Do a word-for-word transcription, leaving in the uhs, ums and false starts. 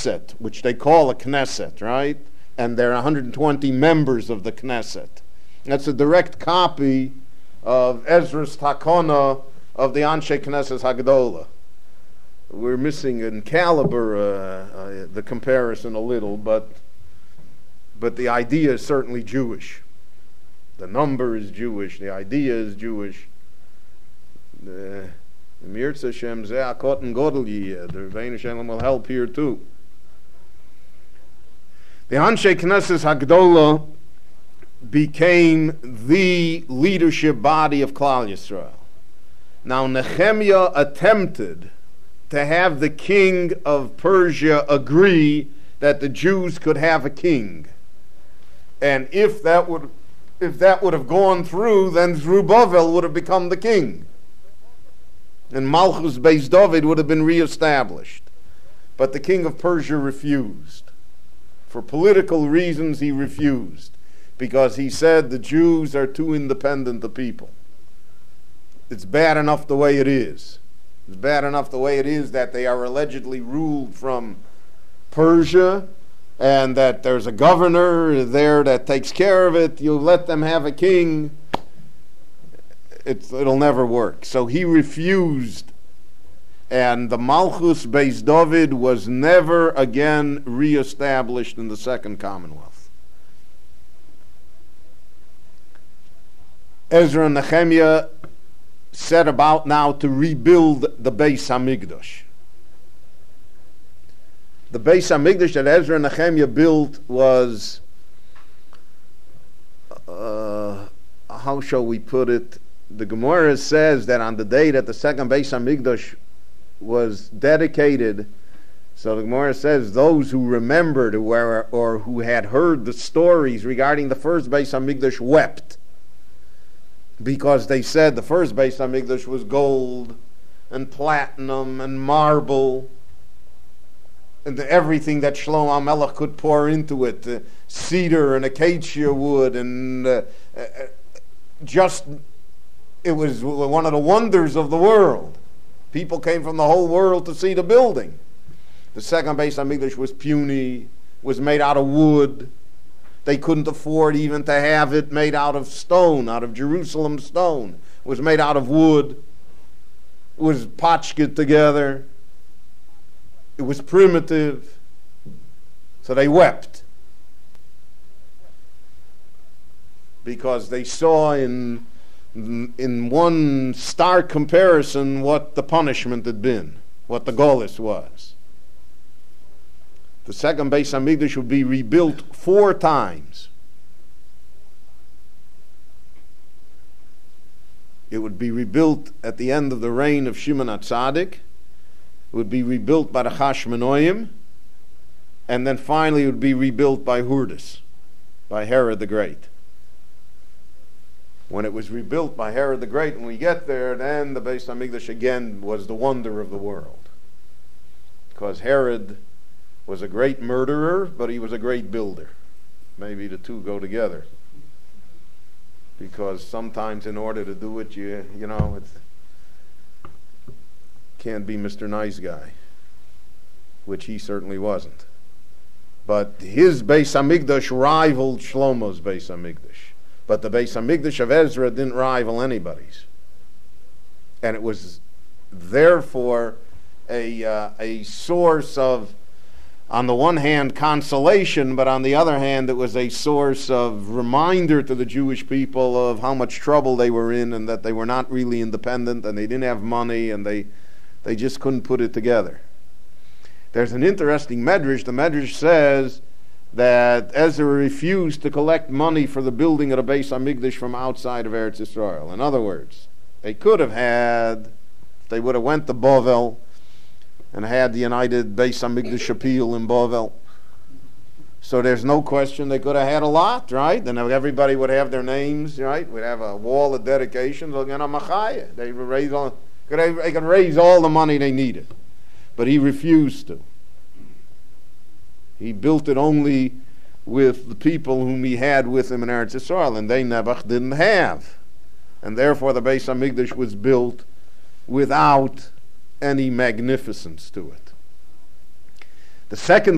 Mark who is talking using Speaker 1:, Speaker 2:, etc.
Speaker 1: Knesset, which they call a Knesset, right? And there are one hundred twenty members of the Knesset. That's a direct copy of Ezra's Takana of the Anshe Knesset Hagdola. We're missing in caliber uh, uh, the comparison a little, but but the idea is certainly Jewish. The number is Jewish. The idea is Jewish. The Mirza Shem Zeh Kotten Godel Yeh. The Rebbeinu Shalom will help here too. The Anshe Knesset Hagdola became the leadership body of Klal Yisrael. Now Nehemiah attempted to have the king of Persia agree that the Jews could have a king. And if that would if that would have gone through, then Zerubbabel would have become the king. And Malchus Beis David would have been reestablished. But the king of Persia refused. For political reasons he refused. Because he said the Jews are too independent a people. It's bad enough the way it is. It's bad enough the way it is that they are allegedly ruled from Persia, and that there's a governor there that takes care of it. You let them have a king, it's, it'll never work. So he refused, and the Malchus Beis David was never again reestablished in the Second Commonwealth. Ezra and Nehemiah set about now to rebuild the Beis Hamikdash. The Beis Hamikdash that Ezra and Nehemiah built was, uh, how shall we put it? The Gemara says that on the day that the second Beis Hamikdash was dedicated, so the Gemara says those who remembered or, or who had heard the stories regarding the first Beis Hamikdash wept, because they said the first Beis Hamikdash was gold and platinum and marble and everything that Shlomo HaMelech could pour into it, uh, cedar and acacia wood, and uh, uh, just, it was one of the wonders of the world. People came from the whole world to see the building. The second Beis Hamikdash was puny, was made out of wood. They couldn't afford even to have it made out of stone, out of Jerusalem stone. It was made out of wood. It was patchked together. It was primitive. So they wept, because they saw in, in one stark comparison what the punishment had been, what the Golus was. The second Beis Hamikdash would be rebuilt four times. It would be rebuilt at the end of the reign of Shimon HaTzadik. It would be rebuilt by the Chashmonoim, and then finally it would be rebuilt by Hurdas, by Herod the Great. When it was rebuilt by Herod the Great, when we get there, then the Beis Hamikdash again was the wonder of the world. Because Herod was a great murderer, but he was a great builder. Maybe the two go together. Because sometimes in order to do it, you you know, it's can't be Mister Nice Guy, which he certainly wasn't. But his Beis Hamikdash rivaled Shlomo's Beis Hamikdash. But the Beis Hamikdash of Ezra didn't rival anybody's. And it was therefore a uh, a source of, on the one hand, consolation, but on the other hand, it was a source of reminder to the Jewish people of how much trouble they were in, and that they were not really independent, and they didn't have money, and they they just couldn't put it together. There's an interesting medrash. The medrash says that Ezra refused to collect money for the building of the Beis Hamikdash from outside of Eretz Yisrael. In other words, they could have had, if they would have went to Bovel and had the United Beis Hamikdash appeal in Bovel. So there's no question they could have had a lot, right? Then everybody would have their names, right? We'd have a wall of dedications. They would raise all, they could raise all the money they needed. But he refused to. He built it only with the people whom he had with him in Eretz Yisrael, and they Nebuch didn't have. And therefore the Beis Hamikdash was built without any magnificence to it. The second